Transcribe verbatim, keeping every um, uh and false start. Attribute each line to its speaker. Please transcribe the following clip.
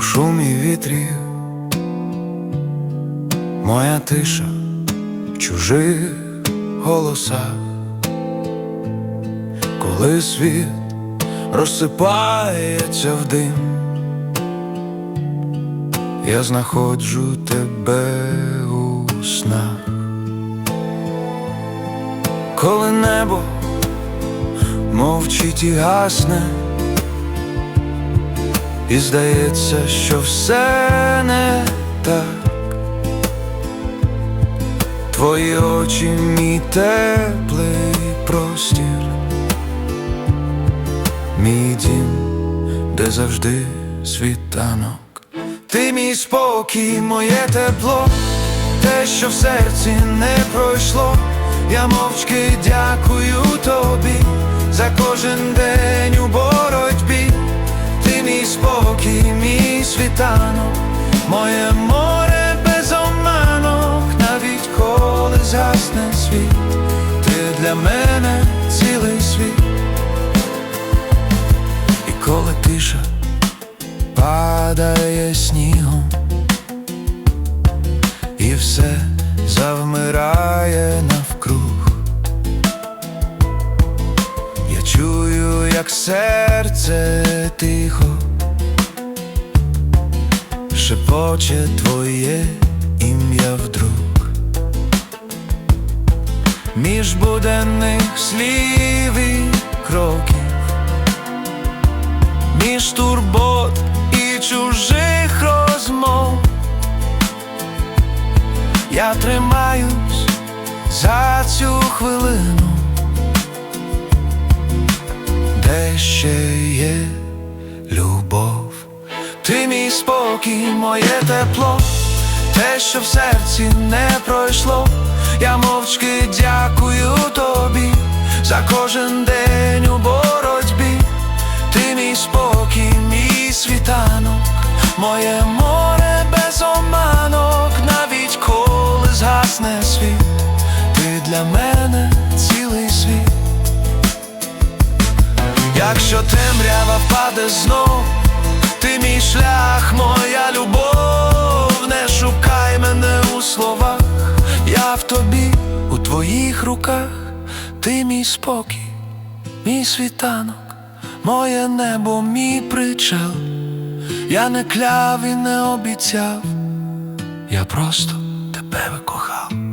Speaker 1: шумі вітрів, моя тиша в чужих голосах, коли світ розсипається в дим, я знаходжу тебе у снах. Коли небо мовчить і гасне, і здається, що все не так, твої очі — мій теплий простір, мій дім, де завжди світанок. Ти мій спокій, моє тепло, те, що в серці не пройшло. Я мовчки дякую тобі за кожен день у боротьбі. Ти мій спокій, мій світанок, моє море без оманок. Навіть коли згасне світ, ти для мене цілий світ. І коли тиша падає снігом, і все завмирає навкруг, я чую, як серце тихо шепоче твоє ім'я вдруг. Між буденних слів і кроків, між турбот і чужих розмов, я тримаюсь за цю хвилину, де ще є любов. Ти мій спокій, моє тепло, те, що в серці не пройшло. Я мовчки дякую тобі за кожен день у боротьбі. Ти мій спокій, мій світанок, моє море без оманок. Навіть коли згасне світ, ти для мене цілий світ. Якщо темрява впаде знов, ти мій шлях, моя любов. Не шукай мене у словах, я в тобі, у твоїх руках. Ти мій спокій, мій світанок, моє небо, мій причал. Я не кляв і не обіцяв, я просто тебе викохав.